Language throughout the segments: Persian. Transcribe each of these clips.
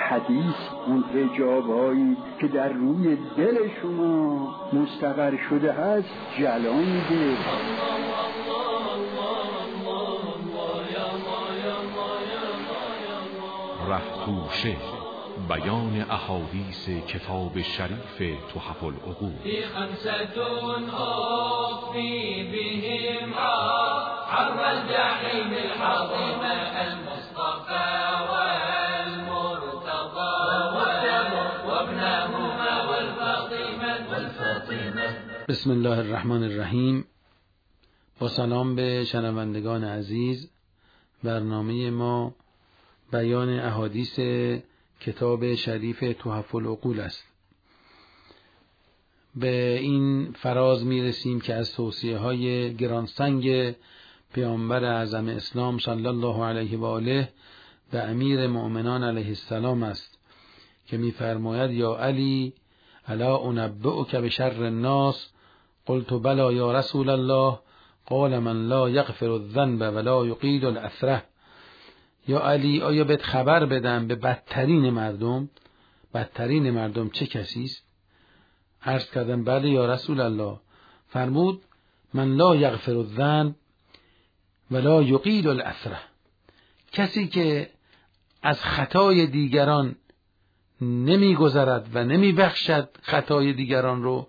حدیث اون حجابایی که در روی دل شما مستقر شده هست جلانده. رهپوشه، بیان احادیث کتاب شریف تحف العقول. خمسة أخفي بهم عرض الجحيم العظيمة المصطفى والمرتضى وابنهما والفاطمة. بسم الله الرحمن الرحیم. با سلام به شنوندگان عزیز، برنامه ما بیان احادیث کتاب شریف تحف العقول است. به این فراز میرسیم که از توصیه های گرانسنگ پیامبر اعظم اسلام صلی الله علیه و آله و امیر مؤمنان علیه السلام است که میفرماید: یا علی الا انبئک بشر الناس؟ قلت بلی یا رسول الله. قال من لا یغفر الذنب ولا یقیل الاثره. یا علی، آیا بهت خبر بدم به بدترین مردم؟ بدترین مردم چه کسی است؟ عرض کردم بله یا رسول الله. فرمود من لا یغفر الذنب ولا یقیل الاثره، کسی که از خطای دیگران نمیگذرد و نمیبخشد خطای دیگران رو،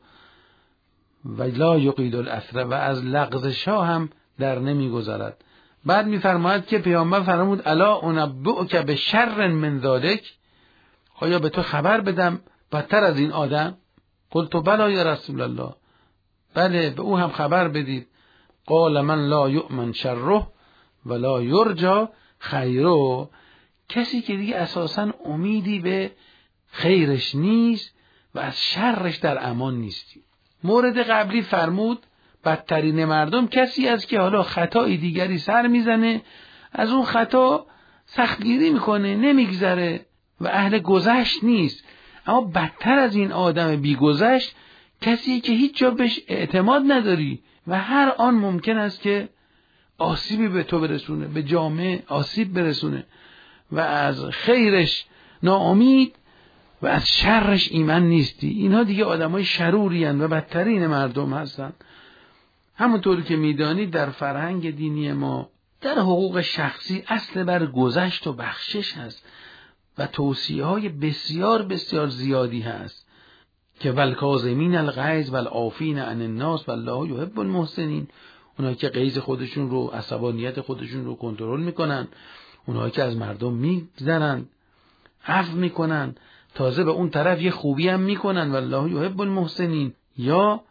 و لا یقیل الاثره، و از لغزش ها هم در نمیگذرد. بعد میفرماید که پیامبر فرمود الا انبئک بشر من ذلک؟ آیا به تو خبر بدم بدتر از این آدم؟ قلت بلی یا رسول الله. بله، به او هم خبر بدید. قال من لا یؤمن شره ولا یرجى خیره، کسی که دیگه اساساً امیدی به خیرش نیست و از شرش در امان نیستی. مورد قبلی فرمود بدترین مردم کسی است که حالا خطای دیگری سر میزنه، از اون خطا سختگیری میکنه، نمیگذره و اهل گذشت نیست. اما بدتر از این آدم بیگذشت کسی که هیچ جا بهش اعتماد نداری و هر آن ممکن است که آسیبی به تو برسونه، به جامعه آسیب برسونه و از خیرش ناامید و از شرش ایمن نیستی. اینها دیگه آدمای شروری هستند و بدترین مردم هستند. همونطوری که میدانید در فرهنگ دینی ما در حقوق شخصی اصل بر گذشت و بخشش هست و توصیه های بسیار بسیار زیادی هست که والکاظمین الغیظ والعافین عن الناس والله یحب المحسنین. اونایی که غیظ خودشون رو، عصبانیت خودشون رو کنترل میکنن، اونایی که از مردم میگذرن، عفو میکنن، تازه به اون طرف یه خوبی هم میکنن، والله یحب المحسنین. یا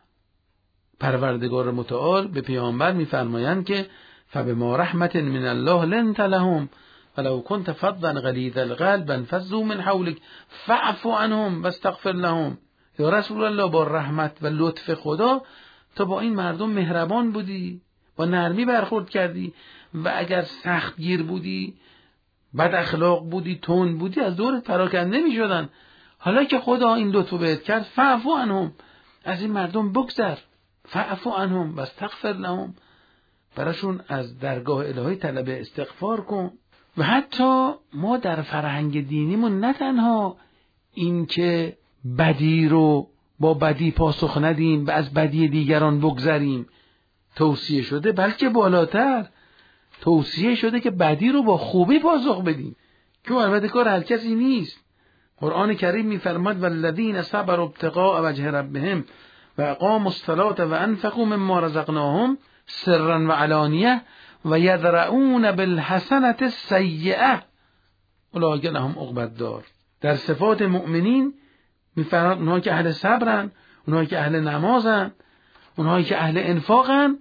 پروردگار متعال به پیامبر میفرمایند که فبما رحمت من الله لنت لهم ولو كنت فظا غلیظ القلب انفضوا من حولك فاعف عنهم واستغفر لهم. یا رسول الله، با رحمت و لطف خدا تو با این مردم مهربان بودی، با نرمی برخورد کردی و اگر سختگیر بودی، بد اخلاق بودی، تند بودی، از دورت پراکنده میشدن. حالا که خدا این لطف بهت کرد، فاعف عنهم، از این مردم بگذر، فاعف عنهم واستغفر لهم، براشون از درگاه الهی طلب استغفار کن. و حتی ما در فرهنگ دینیمون نه تنها این که بدی رو با بدی پاسخ ندیم و از بدی دیگران بگذریم توصیه شده، بلکه بالاتر توصیه شده که بدی رو با خوبی پاسخ بدیم، که البته کار هر کسی نیست. قرآن کریم می‌فرماید والذین صبروا ابتغاء وجه ربهم و اقاموا الصلاة و انفقوا مما رزقناهم سرا و علانیه و یدرؤون بالحسنة السیئة اولئک لهم عقبی الدار. در صفات مؤمنین می‌فرماید اونها که اهل صبرن، اونها که اهل نمازن، اونها که اهل انفاقن،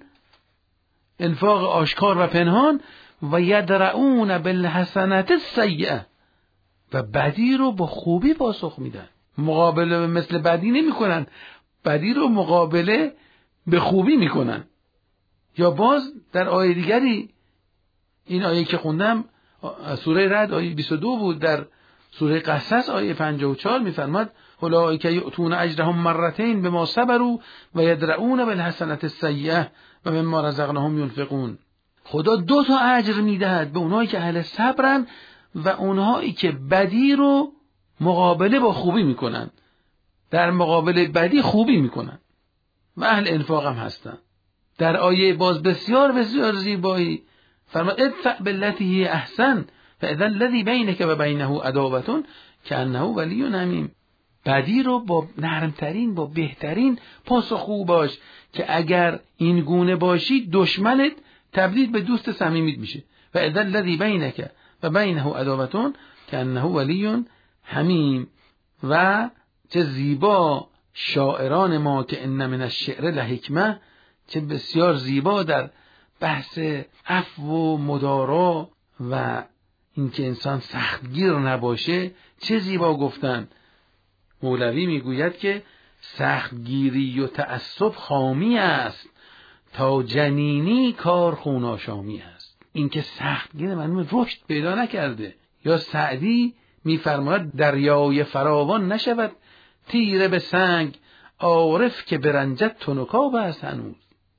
انفاق آشکار و پنهان، و یدرؤون بالحسنة السیئة، و بدی رو با خوبی پاسخ میدن. مقابله مثل بدی نمی‌کنن، بدی رو مقابله به خوبی میکنن. یا باز در آیه دیگری، این آیه که خوندم سوره رعد آیه 22 بود، در سوره قصص آیه 54 میفرماد اولئک یؤتون اجرهم مرتين بما صبروا و یدرؤون بالحسنة السیئة و مما رزقناهم ينفقون. خدا 2 تا اجر میدهد به اونایی که اهل صبرن و اونهایی که بدی رو مقابله با خوبی میکنن، در مقابله بدی خوبی میکنن و اهل انفاق هم هستن. در آیه باز بسیار بسیار زیبایی فرمود ادفع بالتی هی احسن فاذا الذی بینک و بینه عداوة کأنه ولی حمیم. بدی رو با نرمترین، با بهترین پاسخگو باش که اگر این گونه باشی دشمنت تبدیل به دوست صمیمیت میشه. فاذا الذی بینک و بینه عداوة کأنه ولی حمیم. و چه زیبا شاعران ما که ان من الشعر لحکمه، چه بسیار زیبا در بحث عفو و مدارا و اینکه انسان سختگیر نباشه چه زیبا گفتن. مولوی میگوید که سختگیری و تعصب خامی است، تا جنینی کار خوناشامی است. اینکه سختگیر معنی رشد پیدا نکرده. یا سعدی میفرماید دریای فراوان نشود تیره به سنگ، عارف که برنجت تنکاب است هنوز.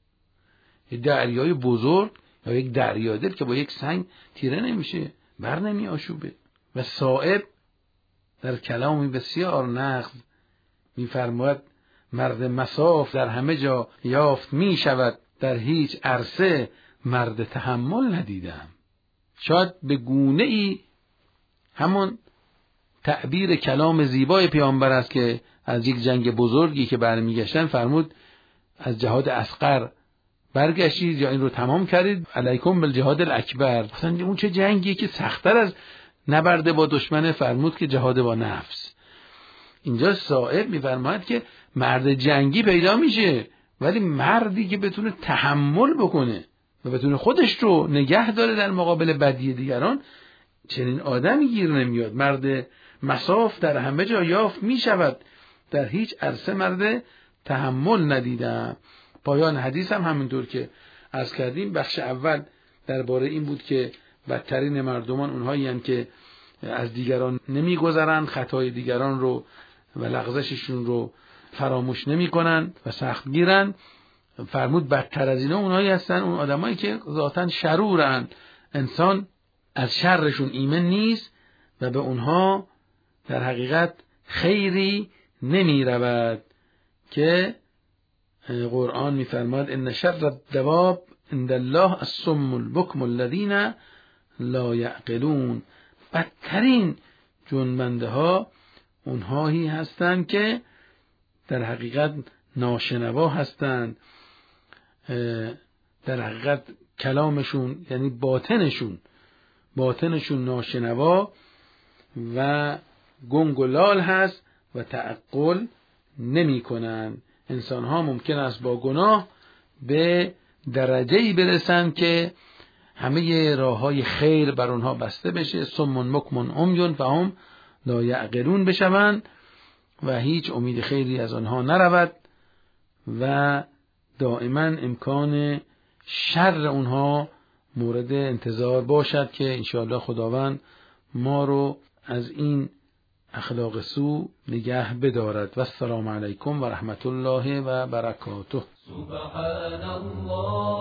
یک دریای بزرگ یا یک دریادل که با یک سنگ تیره نمیشه، بر نمی آشوبه. و صائب در کلامی بسیار نغز میفرماید مرد مصاف در همه جا یافت می شود، در هیچ عرصه مرد تحمل ندیدم. شاید به گونه ای همون تعبیر کلام زیبای پیامبر است که از یک جنگ بزرگی که برمیگشتن فرمود از جهاد اصغر برگشتید یا این رو تمام کردید، علیکم بالجهاد الاکبر. مثلا اون چه جنگیه که سخت‌تر از نبرد با دشمن؟ فرمود که جهاد با نفس. اینجا صائب میفرماید که مرد جنگی پیدا میشه، ولی مردی که بتونه تحمل بکنه و بتونه خودش رو نگه داره در مقابل بدی دیگران، چنین آدمی گیر نمیاد. مرد مصاف در همه جا یافت می شود، در هیچ عرصه مرد تحمل ندیدم. پایان حدیث هم همینطور که عرض کردیم، بخش اول درباره این بود که بدترین مردمان اونهایی هستند که از دیگران نمیگذرن، خطای دیگران رو و لغزششون رو فراموش نمیکنن و سختگیرن. فرمود بدتر از اینا اونهایی هستن، اون آدمایی که ذاتاً شرورن، انسان از شرشون ایمن نیست و به اونها در حقیقت خیری نمی رود، که قرآن می فرماد ان شر الدواب عند الله الصم البکم الذین لا یعقلون. بدترین جنبنده ها اونهایی هستند که در حقیقت ناشنوا هستند، در حقیقت کلامشون یعنی باطنشون ناشنوا و گنگ و لال هست و تعقل نمی کنن. انسان ها ممکن است با گناه به درجه‌ای برسن که همه راه‌های خیر بر اونها بسته بشه، صم بکم عمی فهم لا یعقلون بشوند و هیچ امید خیری از آنها نرود و دائما امکان شر اونها مورد انتظار باشد که انشاءالله خداوند ما رو از این اخلاق سو نگه بدارد. و السلام علیکم و رحمت الله و برکاته. سبحان الله